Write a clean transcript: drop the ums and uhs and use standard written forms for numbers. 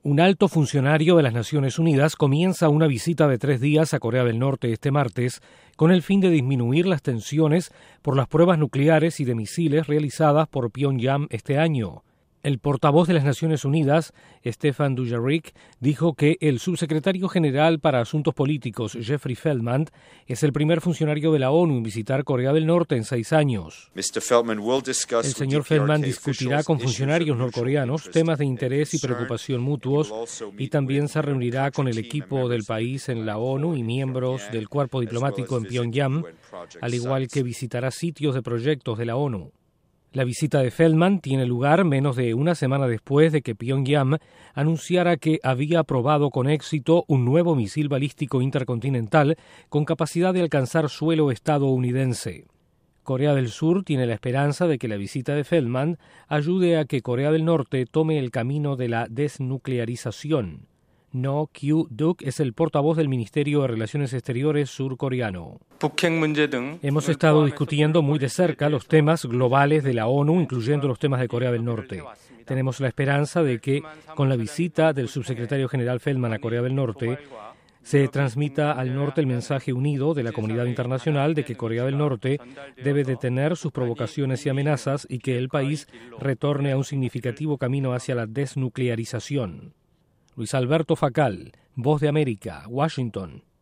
Un alto funcionario de las Naciones Unidas comienza una visita de 3 días a Corea del Norte este martes con el fin de disminuir las tensiones por las pruebas nucleares y de misiles realizadas por Pyongyang este año. El portavoz de las Naciones Unidas, Stefan Dujarric, dijo que el subsecretario general para Asuntos Políticos, Jeffrey Feltman, es el primer funcionario de la ONU en visitar Corea del Norte en 6 años. El señor Feltman discutirá con funcionarios norcoreanos temas de interés y preocupación mutuos y también se reunirá con el equipo del país en la ONU y miembros del cuerpo diplomático en Pyongyang, al igual que visitará sitios de proyectos de la ONU. La visita de Feltman tiene lugar menos de una semana después de que Pyongyang anunciara que había aprobado con éxito un nuevo misil balístico intercontinental con capacidad de alcanzar suelo estadounidense. Corea del Sur tiene la esperanza de que la visita de Feltman ayude a que Corea del Norte tome el camino de la desnuclearización. No Kyu-duk es el portavoz del Ministerio de Relaciones Exteriores surcoreano. Hemos estado discutiendo muy de cerca los temas globales de la ONU, incluyendo los temas de Corea del Norte. Tenemos la esperanza de que, con la visita del subsecretario general Feltman a Corea del Norte, se transmita al norte el mensaje unido de la comunidad internacional de que Corea del Norte debe detener sus provocaciones y amenazas y que el país retorne a un significativo camino hacia la desnuclearización. Luis Alberto Facal, Voz de América, Washington.